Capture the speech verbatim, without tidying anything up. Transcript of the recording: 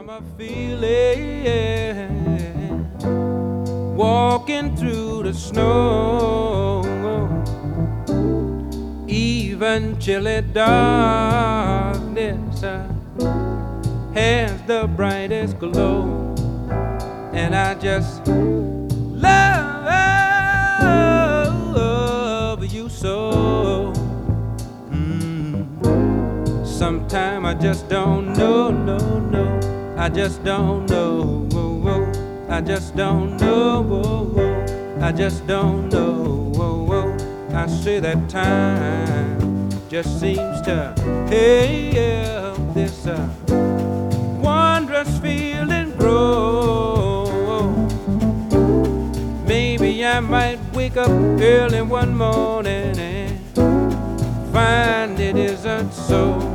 summer feeling, walking through the snow, even chilly darkness uh, has the brightest glow, and I just love you so. Mm. Sometime I just don't know, no, no. I just don't know, whoa, whoa. I just don't know, whoa, whoa. I just don't know, whoa, whoa. I say that time just seems to help this uh, wondrous feeling grow. Maybe I might wake up early one morning and find it isn't so.